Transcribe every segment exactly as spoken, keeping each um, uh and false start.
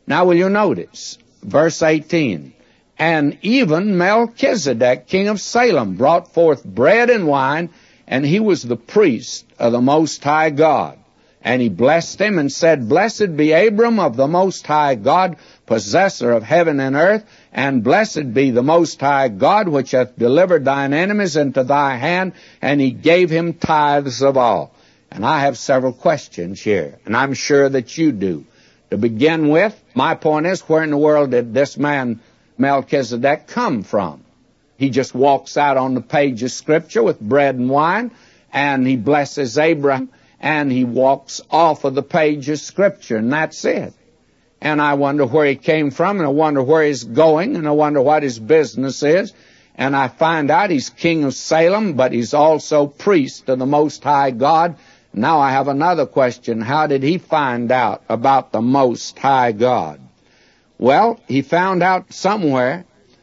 Now will you notice, verse eighteen, and even Melchizedek, king of Salem, brought forth bread and wine, and he was the priest of the Most High God. And he blessed him and said, Blessed be Abram of the Most High God, possessor of heaven and earth, and blessed be the Most High God, which hath delivered thine enemies into thy hand, and he gave him tithes of all. And I have several questions here, and I'm sure that you do. To begin with, my point is, where in the world did this man Melchizedek come from? He just walks out on the page of Scripture with bread and wine, and he blesses Abraham, and he walks off of the page of Scripture, and that's it. And I wonder where he came from, and I wonder where he's going, and I wonder what his business is. And I find out he's king of Salem, but he's also priest of the Most High God. Now I have another question. How did he find out about the Most High God? Well, he found out somewhere,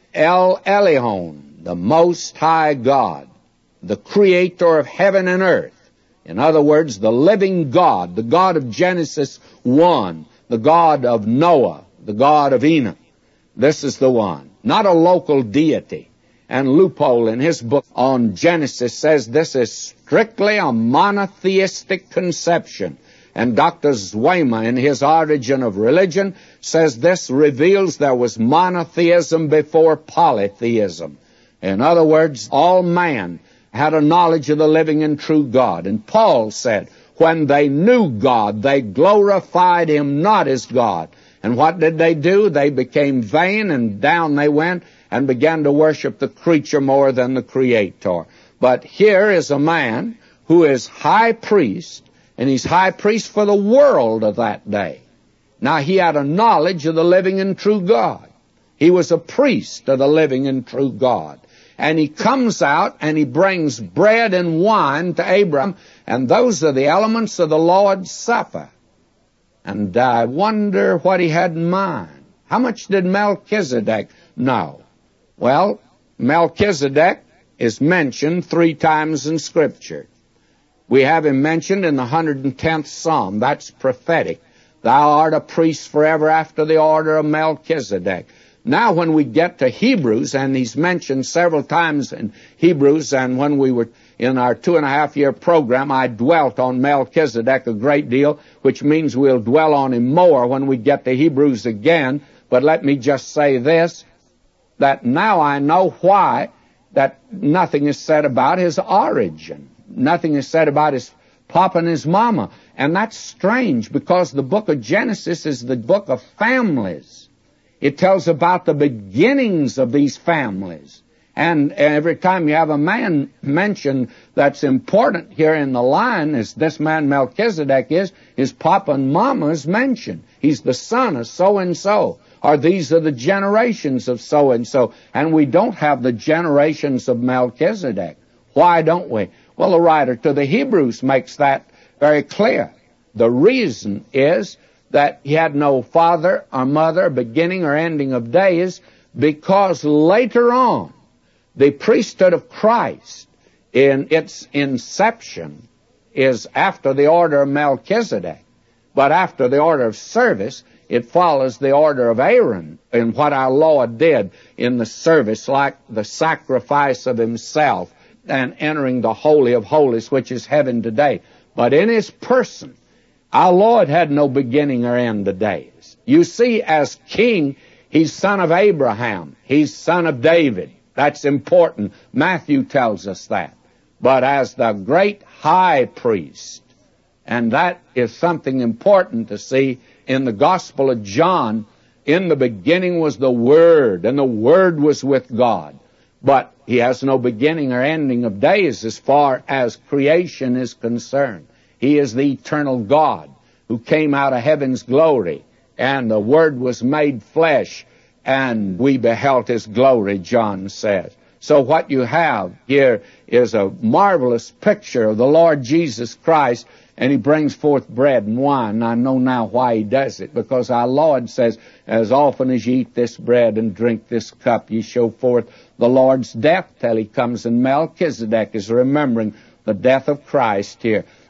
El Elyon, the Most High God, the creator of heaven and earth. In other words, the living God, the God of Genesis one, the God of Noah, the God of Enoch. This is the one, not a local deity. And Leupold, in his book on Genesis, says this is strictly a monotheistic conception. And Doctor Zwemer, in his Origin of Religion, says this reveals there was monotheism before polytheism. In other words, all man had a knowledge of the living and true God. And Paul said, when they knew God, they glorified him not as God. And what did they do? They became vain, and down they went and began to worship the creature more than the Creator. But here is a man who is high priest, and he's high priest for the world of that day. Now, he had a knowledge of the living and true God. He was a priest of the living and true God. And he comes out and he brings bread and wine to Abraham, and those are the elements of the Lord's Supper. And I wonder what he had in mind. How much did Melchizedek know? Well, Melchizedek is mentioned three times in Scripture. We have him mentioned in the one hundred tenth Psalm. That's prophetic. Thou art a priest forever after the order of Melchizedek. Now when we get to Hebrews, and he's mentioned several times in Hebrews, and when we were in our two and a half year program, I dwelt on Melchizedek a great deal, which means we'll dwell on him more when we get to Hebrews again. But let me just say this, that now I know why that nothing is said about his origin. Nothing is said about his papa and his mama. And that's strange, because the book of Genesis is the book of families. It tells about the beginnings of these families. And every time you have a man mentioned that's important here in the line, as this man Melchizedek is, his papa and mama is mentioned. He's the son of so-and-so, or these are the generations of so-and-so. And we don't have the generations of Melchizedek. Why don't we? Well, the writer to the Hebrews makes that very clear. The reason is that he had no father or mother, beginning or ending of days, because later on, the priesthood of Christ in its inception is after the order of Melchizedek. But after the order of service, it follows the order of Aaron in what our Lord did in the service, like the sacrifice of himself and entering the Holy of Holies, which is heaven today. But in his person, our Lord had no beginning or end of days. You see, as king, he's son of Abraham. He's son of David. That's important. Matthew tells us that. But as the great high priest, and that is something important to see in the Gospel of John, in the beginning was the Word, and the Word was with God. But he has no beginning or ending of days as far as creation is concerned. He is the eternal God who came out of heaven's glory, and the Word was made flesh, and we beheld his glory, John says. So what you have here is a marvelous picture of the Lord Jesus Christ, and he brings forth bread and wine. And I know now why he does it, because our Lord says, as often as ye eat this bread and drink this cup, ye show forth the Lord's death till he comes. And Melchizedek is remembering the death of Christ here.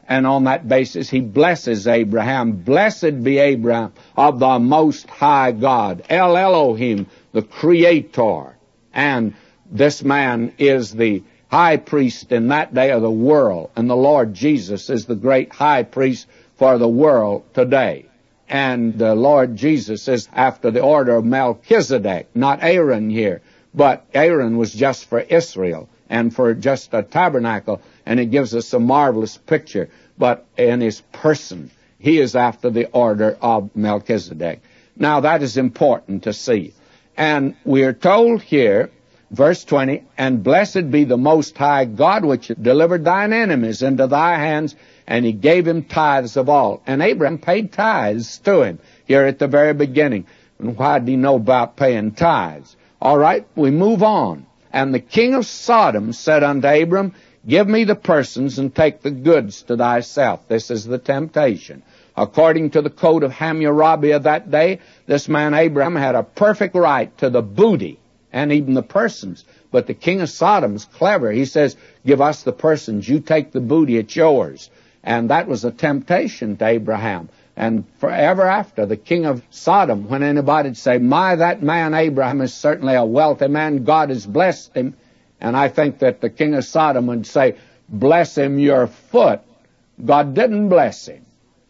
And on that basis, he blesses Abraham. Blessed be Abraham of the Most High God, El Elohim, the Creator. And this man is the high priest in that day of the world. And the Lord Jesus is the great high priest for the world today. And the Lord Jesus is after the order of Melchizedek, not Aaron here. But Aaron was just for Israel and for just a tabernacle, and it gives us a marvelous picture. But in his person, he is after the order of Melchizedek. Now, that is important to see. And we are told here, verse twenty, and blessed be the Most High God, which delivered thine enemies into thy hands, and he gave him tithes of all. And Abraham paid tithes to him here at the very beginning. And why did he know about paying tithes? All right, we move on. And the king of Sodom said unto Abram, give me the persons and take the goods to thyself. This is the temptation. According to the code of Hammurabi of that day, this man Abraham had a perfect right to the booty and even the persons. But the king of Sodom's clever. He says, give us the persons, you take the booty, it's yours. And that was a temptation to Abraham. And forever after, the king of Sodom, when anybody would say, my, that man Abraham is certainly a wealthy man, God has blessed him. And I think that the king of Sodom would say, bless him your foot. God didn't bless him.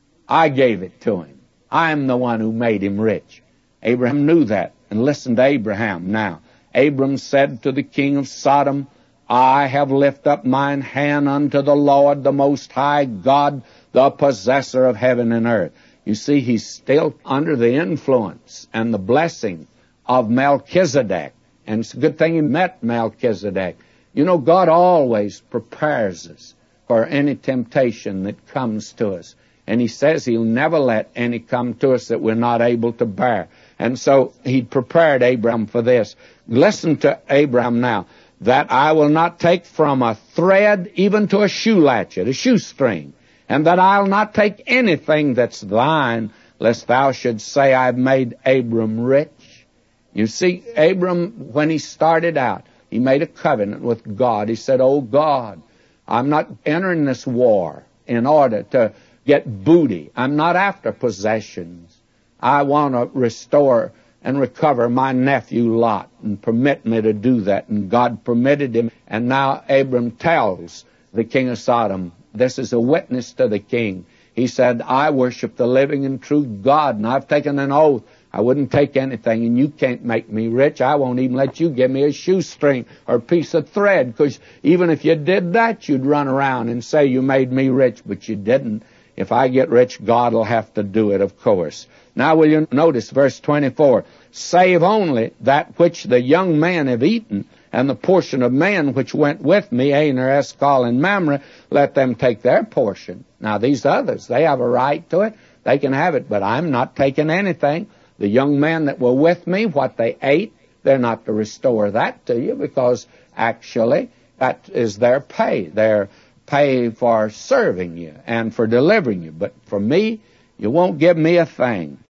I gave it to him. I am the one who made him rich. Abraham knew that. And listen to Abraham now. Abram said to the king of Sodom, I have lifted up mine hand unto the Lord, the Most High God, the possessor of heaven and earth. You see, he's still under the influence and the blessing of Melchizedek. And it's a good thing he met Melchizedek. You know, God always prepares us for any temptation that comes to us. And he says he'll never let any come to us that we're not able to bear. And so he prepared Abraham for this. Listen to Abraham now. That I will not take from a thread even to a shoe latchet, a shoestring. And that I'll not take anything that's thine, lest thou shouldst say, I've made Abram rich. You see, Abram, when he started out, he made a covenant with God. He said, oh God, I'm not entering this war in order to get booty. I'm not after possessions. I want to restore and recover my nephew Lot, and permit me to do that. And God permitted him. And now Abram tells the king of Sodom, this is a witness to the king. He said, I worship the living and true God, and I've taken an oath. I wouldn't take anything, and you can't make me rich. I won't even let you give me a shoestring or a piece of thread, because even if you did that, you'd run around and say you made me rich, but you didn't. If I get rich, God will have to do it, of course. Now will you notice verse twenty-four, save only that which the young men have eaten, and the portion of men which went with me, Aner, Eshcol, and Mamre, let them take their portion. Now these others, they have a right to it. They can have it, but I'm not taking anything. The young men that were with me, what they ate, they're not to restore that to you, because actually that is their pay. Their pay for serving you and for delivering you. But for me, you won't give me a thing.